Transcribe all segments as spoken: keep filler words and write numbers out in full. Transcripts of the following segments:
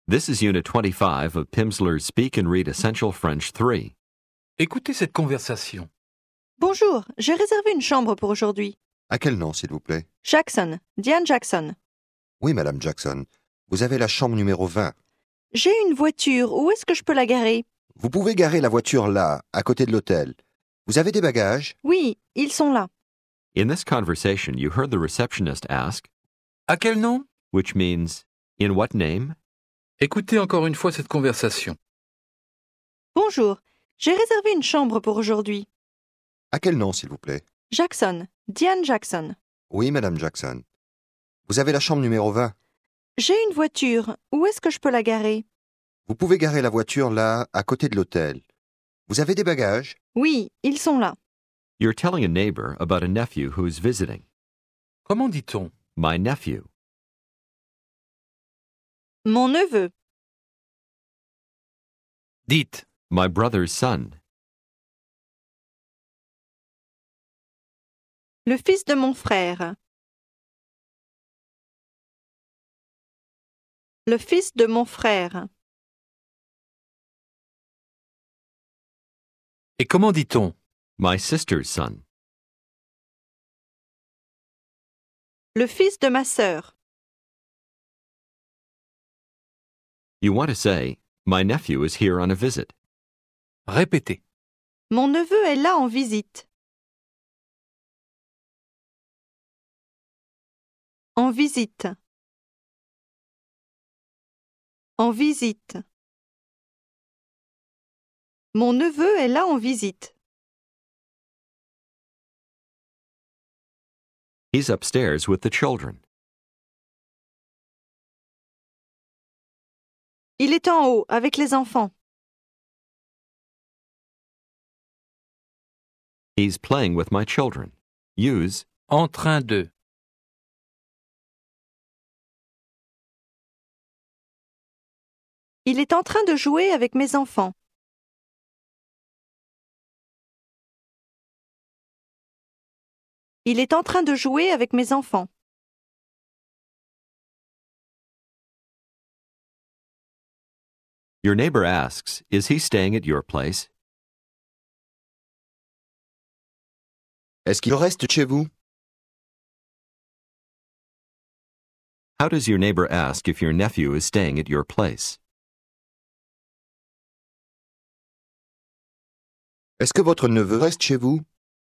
This is Unit twenty-five of Pimsleur's Speak and Read Essential French three. Écoutez cette conversation. Bonjour, j'ai réservé une chambre pour aujourd'hui. À quel nom, s'il vous plaît? Jackson, Diane Jackson. Oui, Madame Jackson. Vous avez la chambre numéro vingt. J'ai une voiture, où est-ce que je peux la garer? Vous pouvez garer la voiture là, à côté de l'hôtel. Vous avez des bagages? Oui, ils sont là. In this conversation, you heard the receptionist ask, À quel nom? which means, in what name? Écoutez encore une fois cette conversation. Bonjour, j'ai réservé une chambre pour aujourd'hui. À quel nom, s'il vous plaît? Jackson, Diane Jackson. Oui, Madame Jackson. Vous avez la chambre numéro vingt. J'ai une voiture, où est-ce que je peux la garer? Vous pouvez garer la voiture là, à côté de l'hôtel. Vous avez des bagages? Oui, ils sont là. You're telling a neighbor about a nephew who's visiting. Comment dit-on? My nephew. Mon neveu, Dites. My brother's son. le fils de mon frère. Le fils de mon frère. Et comment dit-on? My sister's son. Le fils de ma sœur. You want to say, my nephew is here on a visit. Répétez. Mon neveu est là en visite. En visite. En visite. Mon neveu est là en visite. He's upstairs with the children. Il est en haut avec les enfants. He's playing with my children. Use, En train de. Il est en train de jouer avec mes enfants. Il est en train de jouer avec mes enfants. your neighbor asks, is he staying at your place? Est-ce qu'il reste chez vous? How does your neighbor ask if your nephew is staying at your place? Est-ce que votre neveu reste chez vous?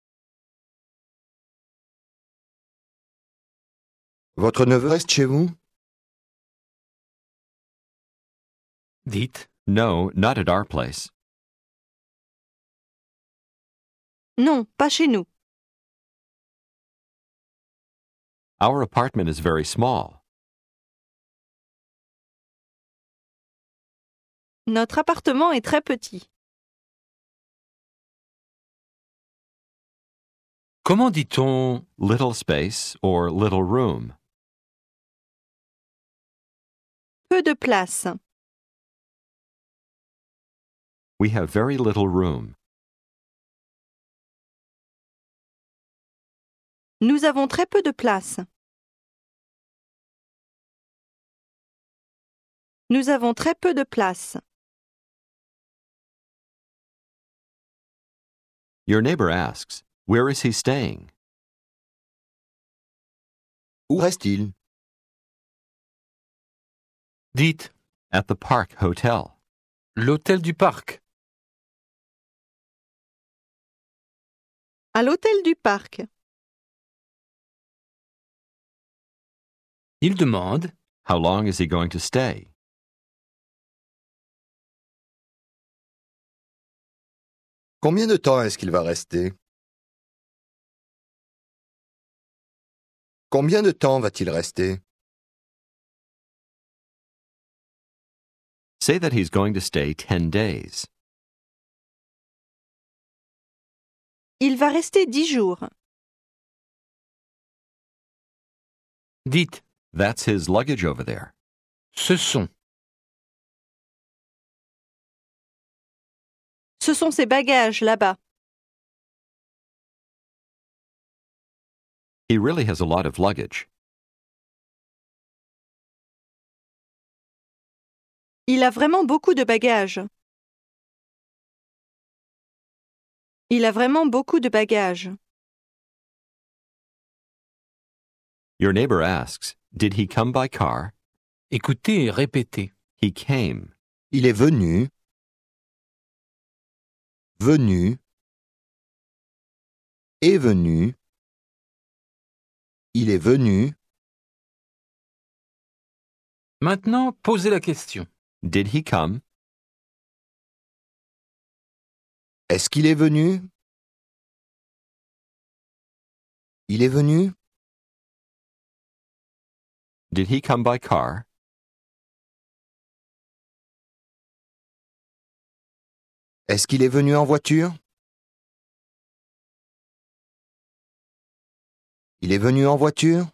Votre neveu reste chez vous? Dites. No, not at our place. Non, pas chez nous. Our apartment is very small. Notre appartement est très petit. Comment dit-on? Little space or little room. Peu de place. We have very little room. Nous avons très peu de place. Nous avons très peu de place. Your neighbor asks, where is he staying? Où reste-t-il? Dites. At the Park Hotel. L'hôtel du parc. À l'hôtel du parc. Il demande. How long is he going to stay? Combien de temps est-ce qu'il va rester? Combien de temps va-t-il rester? Say that he's going to stay ten days. Il va rester dix jours. Dites. That's his luggage over there. Ce sont. Ce sont ses bagages là-bas. He really has a lot of luggage. Il a vraiment beaucoup de bagages. Il a vraiment beaucoup de bagages. Your neighbor asks, did he come by car? Écoutez et répétez. He came. Il est venu. Venu. Est venu. Il est venu. Maintenant, posez la question. Did he come? Est-ce qu'il est venu? Il est venu? Did he come by car? Est-ce qu'il est venu en voiture? Il est venu en voiture?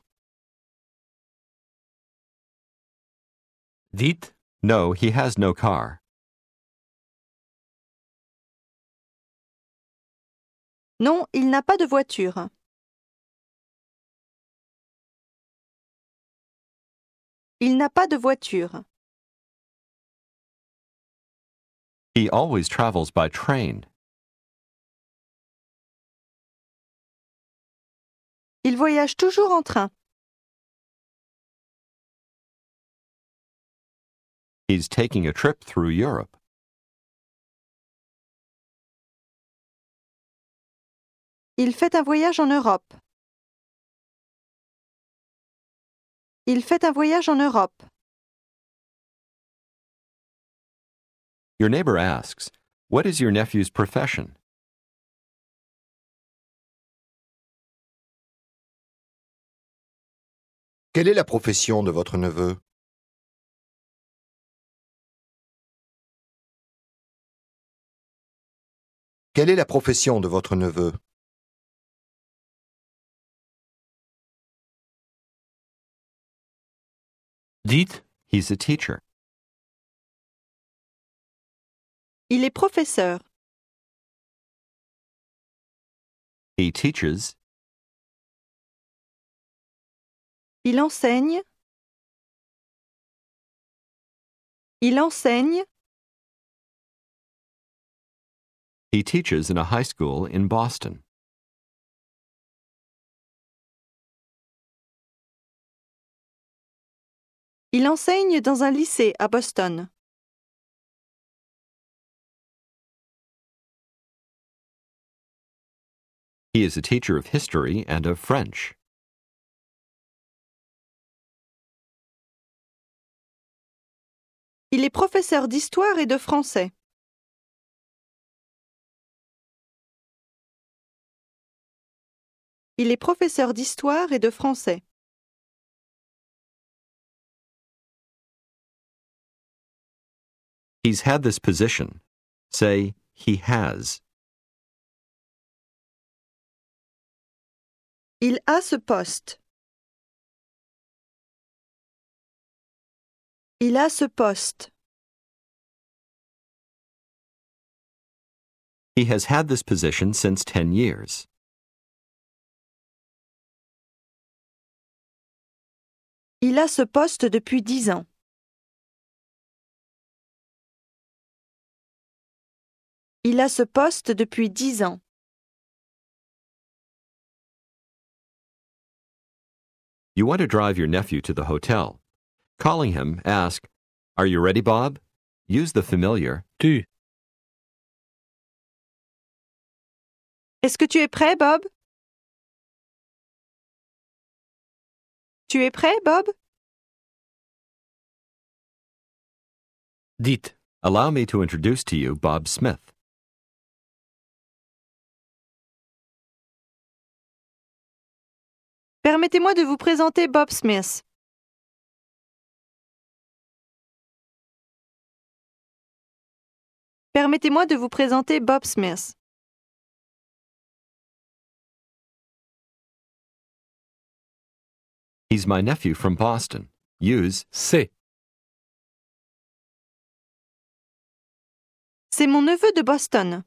Dites, No, he has no car. Non, il n'a pas de voiture. Il n'a pas de voiture. He always travels by train. Il voyage toujours en train. He's taking a trip through Europe. Il fait un voyage en Europe. Il fait un voyage en Europe. Your neighbor asks, what is your nephew's profession? Quelle est la profession de votre neveu? Quelle est la profession de votre neveu? dites, He's a teacher. Il est professeur. He teaches. Il enseigne. Il enseigne. He teaches in a high school in Boston. Il enseigne dans un lycée à Boston. He is a teacher of history and of French. Il est professeur d'histoire et de français. Il est professeur d'histoire et de français. He's had this position. Say, he has. Il a ce poste. Il a ce poste. He has had this position since ten years. Il a ce poste depuis dix ans. Il a ce poste depuis dix ans. You want to drive your nephew to the hotel. Calling him, ask, Are you ready, Bob? Use the familiar. tu, Est-ce que tu es prêt, Bob? Tu es prêt, Bob? dites, Allow me to introduce to you Bob Smith. Permettez-moi de vous présenter Bob Smith. Permettez-moi de vous présenter Bob Smith. He's my nephew from Boston. Use, c'est, C'est mon neveu de Boston.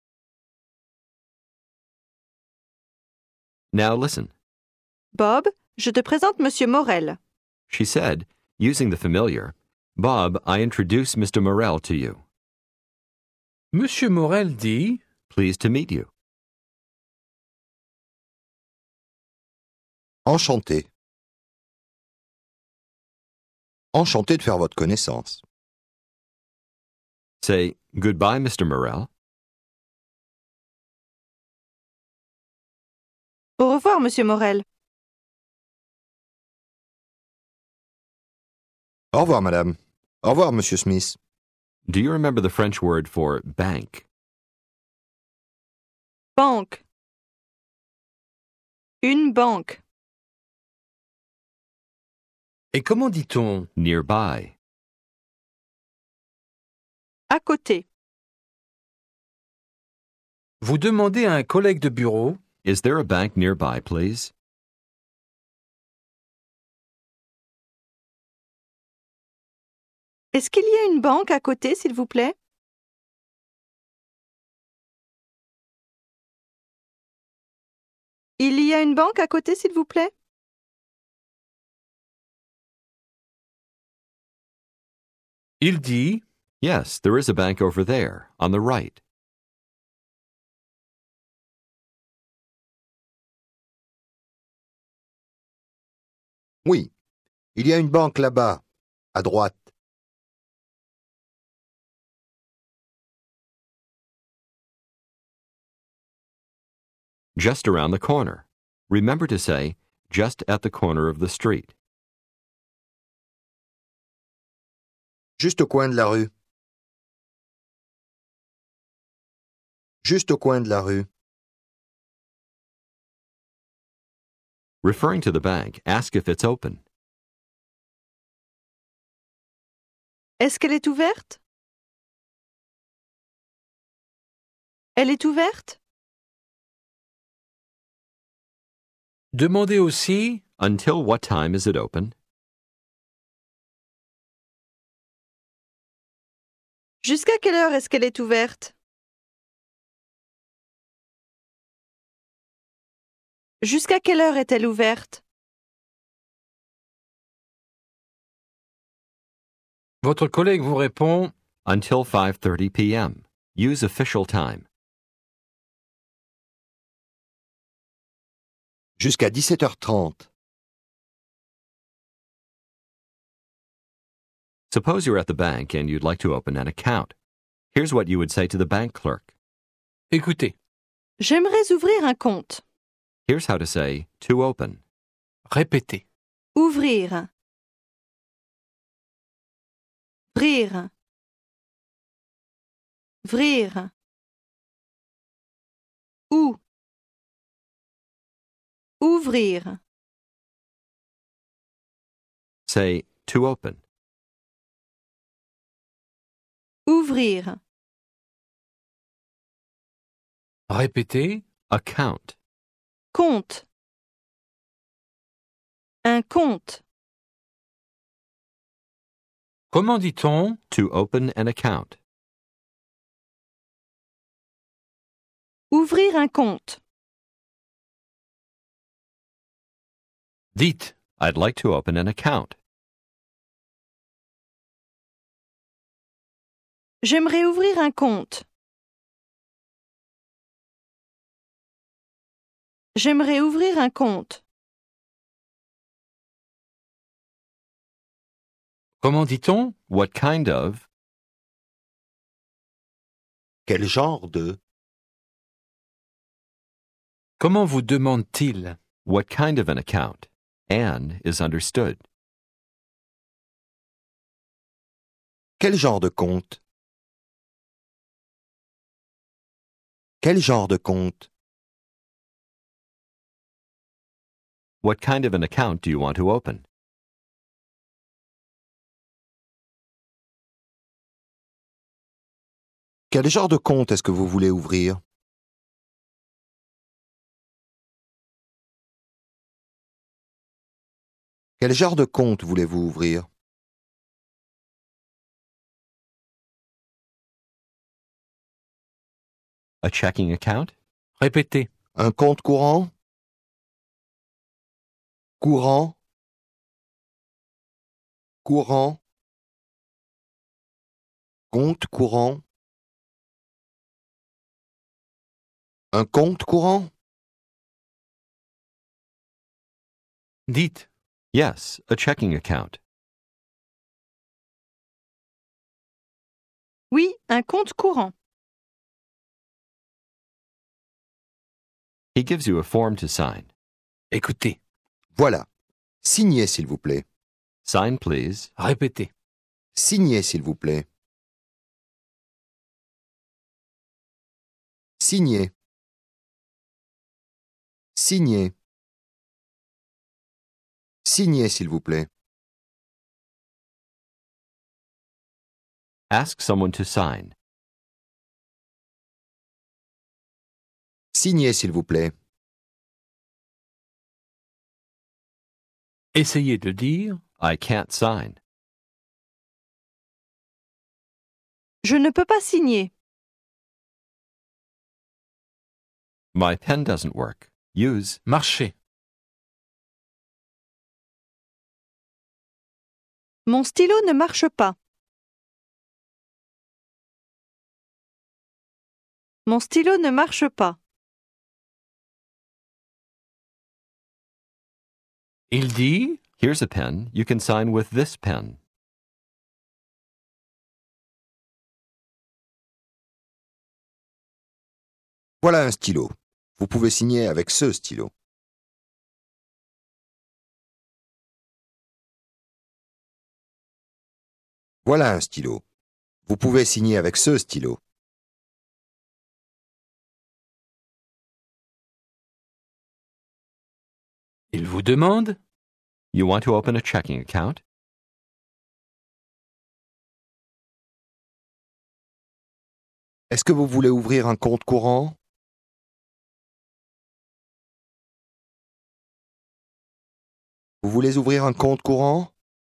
now listen. Bob, je te présente Monsieur Morel. She said, using the familiar, Bob, I introduce Mister Morel to you. Monsieur Morel dit Pleased to meet you. Enchanté. Enchanté de faire votre connaissance. Say, Goodbye, Mister Morel. Au revoir, Monsieur Morel. Au revoir, madame. Au revoir, monsieur Smith. Do you remember the French word for bank? Banque. Une banque. Et comment dit-on Nearby. À côté. Vous demandez à un collègue de bureau Is there a bank nearby, please? Est-ce qu'il y a une banque à côté, s'il vous plaît? Il y a une banque à côté, s'il vous plaît? Il dit Yes, there is a bank over there, on the right. Oui, il y a une banque là-bas, à droite. Just around the corner. Remember to say, just at the corner of the street. Juste au coin de la rue. Juste au coin de la rue. Referring to the bank, ask if it's open. Est-ce qu'elle est ouverte? Elle est ouverte? Demandez aussi Until what time is it open? Jusqu'à quelle heure est-ce qu'elle est ouverte? Jusqu'à quelle heure est-elle ouverte? Votre collègue vous répond Until five thirty p.m. Use official time. Jusqu'à dix-sept heures trente. Suppose you're at the bank and you'd like to open an account. Here's what you would say to the bank clerk. Écoutez, J'aimerais ouvrir un compte. Here's how to say to open. répétez. Ouvrir. Vrir. Vrir. Où. Ouvrir. Say to open. Ouvrir. Répétez. Account. Compte. Un compte. Comment dit-on To open an account. Ouvrir un compte. Dites. I'd like to open an account. J'aimerais ouvrir un compte. J'aimerais ouvrir un compte. Comment dit-on What kind of? Quel genre de? Comment vous demande-t-il What kind of an account? An is understood. Quel genre de compte? Quel genre de compte? What kind of an account do you want to open? Quel genre de compte est-ce que vous voulez ouvrir? Quel genre de compte voulez-vous ouvrir? A checking account? Répétez. Un compte courant? Courant? Courant? Compte courant. Un compte courant? Dites. Yes, a checking account. Oui, un compte courant. He gives you a form to sign. Écoutez. Voilà. Signez, s'il vous plaît. Sign, please. Répétez. Signez, s'il vous plaît. Signez. Signez. Signez, s'il vous plaît. Ask someone to sign. Signez, s'il vous plaît. Essayez de dire. I can't sign. Je ne peux pas signer. My pen doesn't work. Use. Marchez. Mon stylo ne marche pas. Mon stylo ne marche pas. Il dit. Here's a pen. You can sign with this pen. Voilà un stylo. Vous pouvez signer avec ce stylo. Voilà un stylo. Vous pouvez signer avec ce stylo. Il vous demande. You want to open a checking account? Est-ce que vous voulez ouvrir un compte courant? Vous voulez ouvrir un compte courant?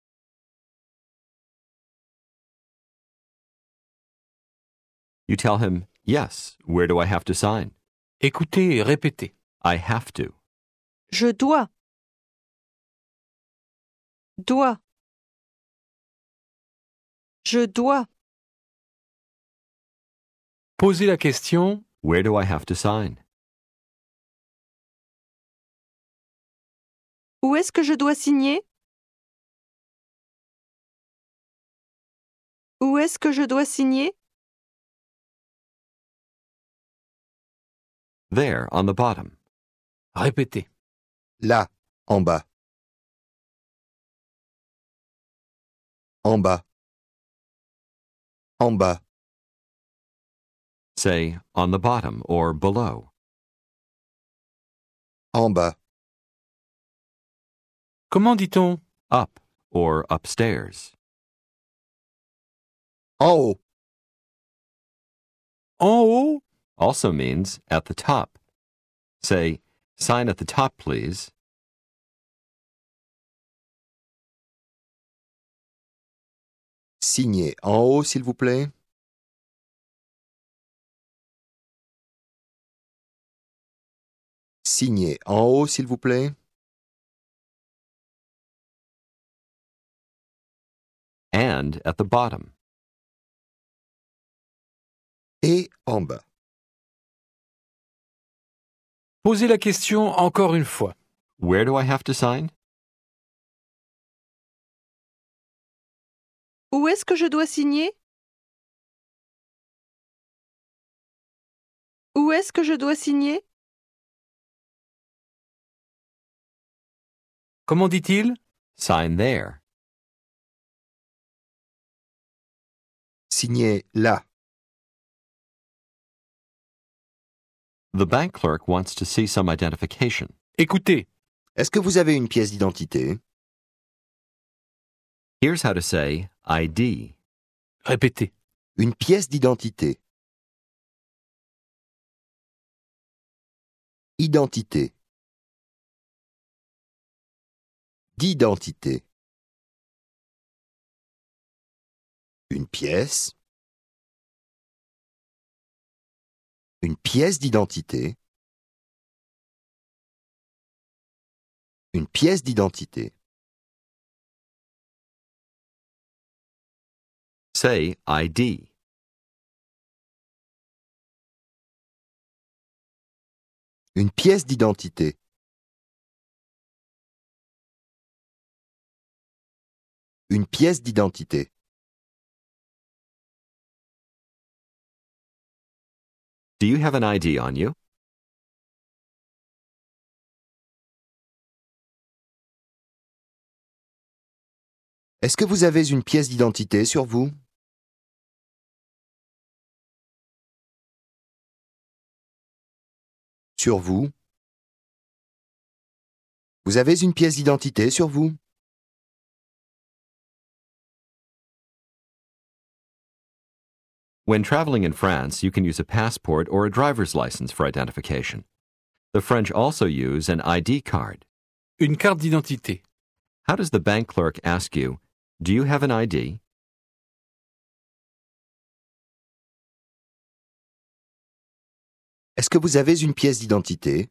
You tell him, yes, where do I have to sign? Écoutez et répétez. I have to. Je dois. Dois. Je dois. Posez la question. Where do I have to sign? Où est-ce que je dois signer? Où est-ce que je dois signer? There, on the bottom. Répétez. Là, en bas. En bas. En bas. Say, on the bottom or below. En bas. Comment dit-on? Up or upstairs. En haut. En haut? Also means at the top. Say, sign at the top, please. Signez en haut, s'il vous plaît. Signez en haut, s'il vous plaît. And at the bottom. Et en bas. Posez la question encore une fois. Where do I have to sign? Où est-ce que je dois signer? Où est-ce que je dois signer? Comment dit-il? Sign there. Signez là. The bank clerk wants to see some identification. Écoutez. Est-ce que vous avez une pièce d'identité? Here's how to say I D. Répétez. Une pièce d'identité. Identité. D'identité. Une pièce. Une pièce d'identité. Une pièce d'identité. Say I D. Une pièce d'identité. Une pièce d'identité. Do you have an I D on you? Est-ce que vous avez une pièce d'identité sur vous? Sur vous? Vous avez une pièce d'identité sur vous? When traveling in France, you can use a passport or a driver's license for identification. The French also use an I D card. Une carte d'identité. How does the bank clerk ask you, do you have an I D? Est-ce que vous avez une pièce d'identité?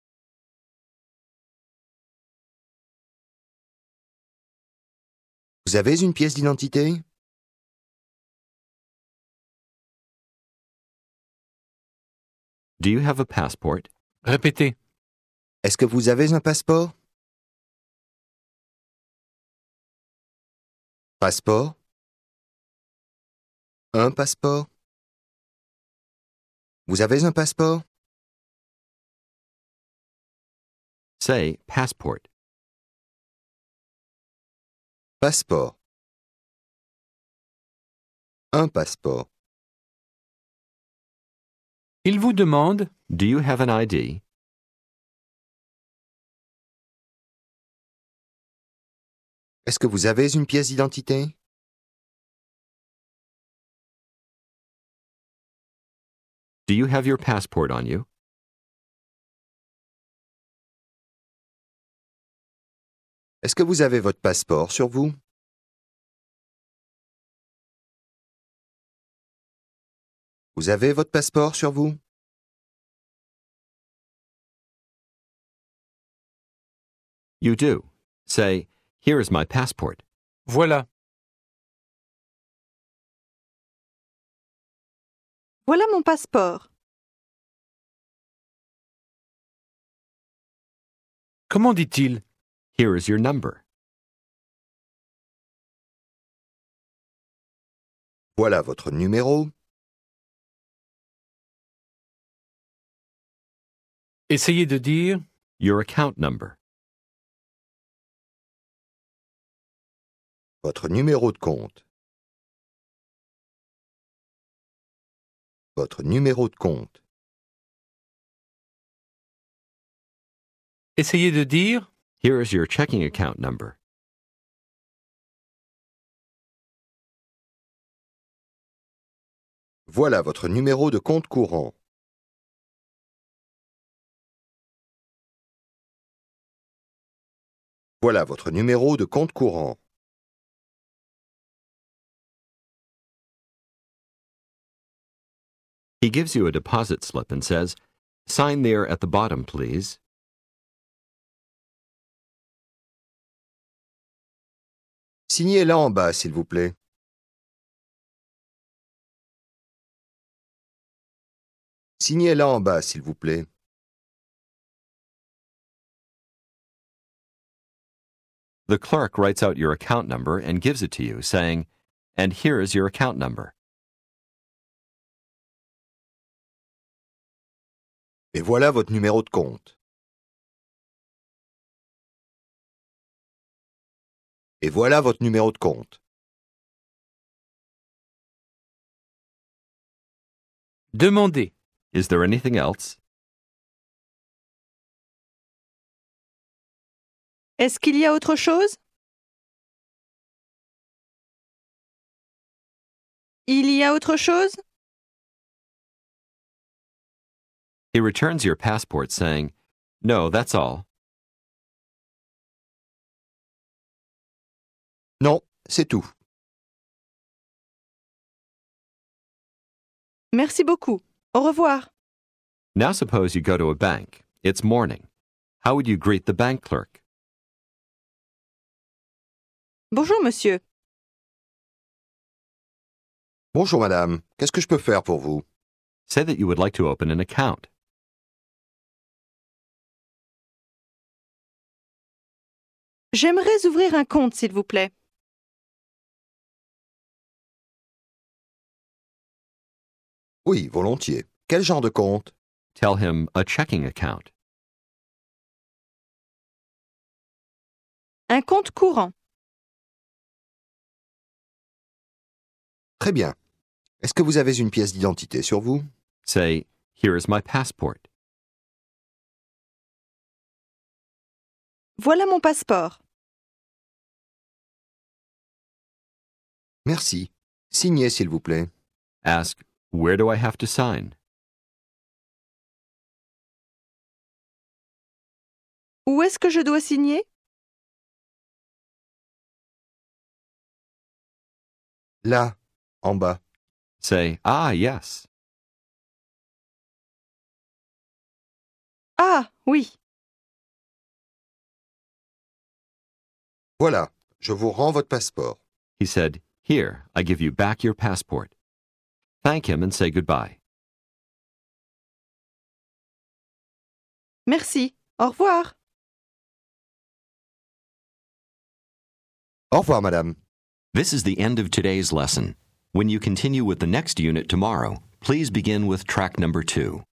Vous avez une pièce d'identité? Do you have a passport? Répétez. Est-ce que vous avez un passeport? Passeport? Un passeport? Vous avez un passeport? Say passport. Passeport. Un passeport. Il vous demande Do you have an I D? Est-ce que vous avez une pièce d'identité? Do you have your passport on you? Est-ce que vous avez votre passeport sur vous? Vous avez votre passeport sur vous? You do. Say, here is my passport. voilà. Voilà mon passeport. Comment dit-il? Here is your number. Voilà votre numéro. Essayez de dire Your account number. Votre numéro de compte. Votre numéro de compte. Essayez de dire Here is your checking account number. Voilà votre numéro de compte courant. Voilà votre numéro de compte courant. He gives you a deposit slip and says, sign there at the bottom, please. Signez là en bas, s'il vous plaît. Signez là en bas, s'il vous plaît. The clerk writes out your account number and gives it to you, saying, and here is your account number. Et voilà votre numéro de compte. Et voilà votre numéro de compte. Demandez. Is there anything else? Est-ce qu'il y a autre chose? Il y a autre chose? He returns your passport saying, no, that's all. Non, c'est tout. Merci beaucoup. Au revoir. Now suppose you go to a bank. It's morning. How would you greet the bank clerk? Bonjour, monsieur. Bonjour madame, qu'est-ce que je peux faire pour vous? Say that you would like to open an account. J'aimerais ouvrir un compte, s'il vous plaît. Oui, volontiers. Quel genre de compte? Tell him a checking account. Un compte courant. Très bien. Est-ce que vous avez une pièce d'identité sur vous? Say, here is my passport. Voilà mon passeport. Merci. Signez, s'il vous plaît. Ask, where do I have to sign? Où est-ce que je dois signer? Là, en bas. Say, ah, yes. Ah, oui. Voilà, je vous rends votre passeport. He said, here, I give you back your passport. Thank him and say goodbye. Merci. Au revoir. Au revoir, madame. This is the end of today's lesson. When you continue with the next unit tomorrow, please begin with track number two.